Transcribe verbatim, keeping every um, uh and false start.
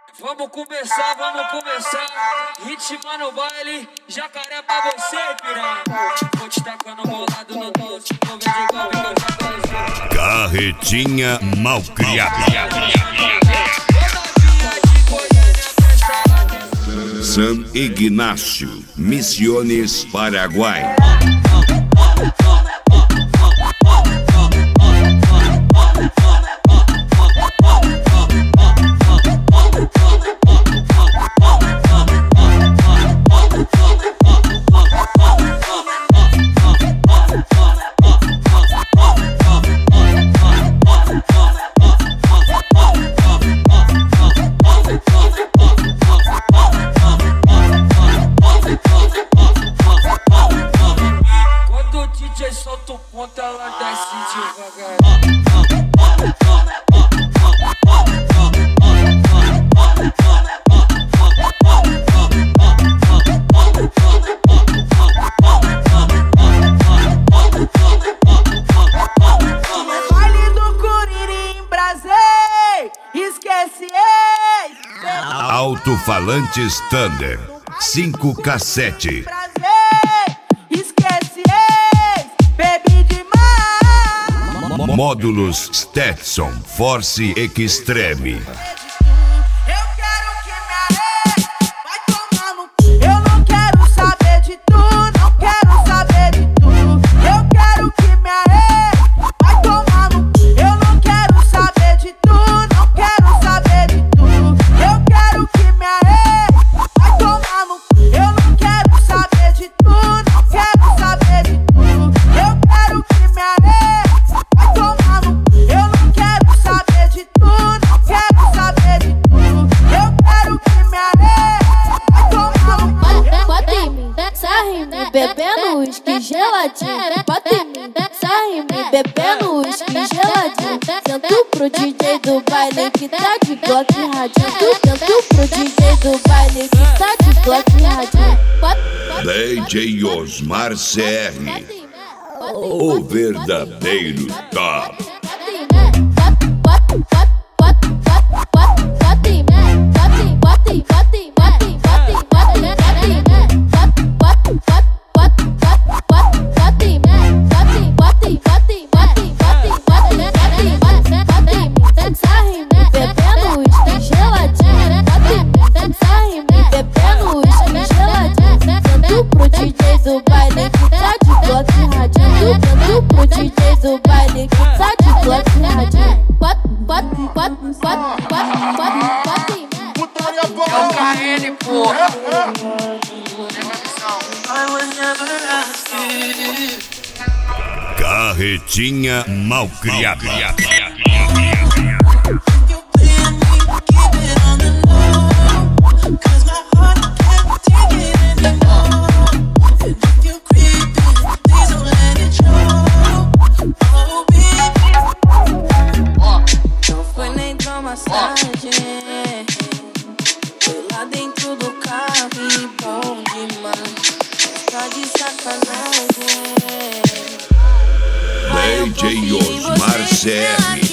Vamos começar, vamos começar. Ritmo no baile, jacaré pra você, piranha. Vou te tacando bolado no doce, vou ver de golpe que eu já conheci. Carretinha malcriada. San Ignacio, Misiones, Paraguai. Solta o ponta, ela desce devagar. Baile do Curirim, Brasil, esquece ei. Alto-falantes Thunder, cinco cassete. Módulos Stetson Force Extreme. Eu quero que me areie, vai tomar no cu. Eu não quero saber de tu, não quero saber de tu. Eu quero que me areie, vai tomar no cu. Eu não quero saber de tu, não quero saber de tu. Eu quero que me areie, vai tomar no cu. Eu não quero saber de tu, não quero saber de tu. Eu quero que me areie, vai tomar no cu. Eu não quero saber de tu, não quero saber de tu. Eu quero que me areie, vai tomar no cu. Bota em mim, sarra em mim, bebendo uísque geladinho. Bota em mim, sarra em mim, bebendo uísque geladinho. Sento pro D J do baile que tá de bloco e radinho. Sento pro D J do baile que tá de bloco e radinho. D J Osmar C R, o verdadeiro top. Pro D J do baile que tá de bloco e radinho. Tanto pro D J do baile que tá de bloco e radinho. Bota, bota, bota, bota, bota, bota, bota em mim. Putaria boa! É o K N, porra. Carretinha malcriada. Foi lá dentro do carro e bom demais. Tá de sacanagem. D J Osmar C R.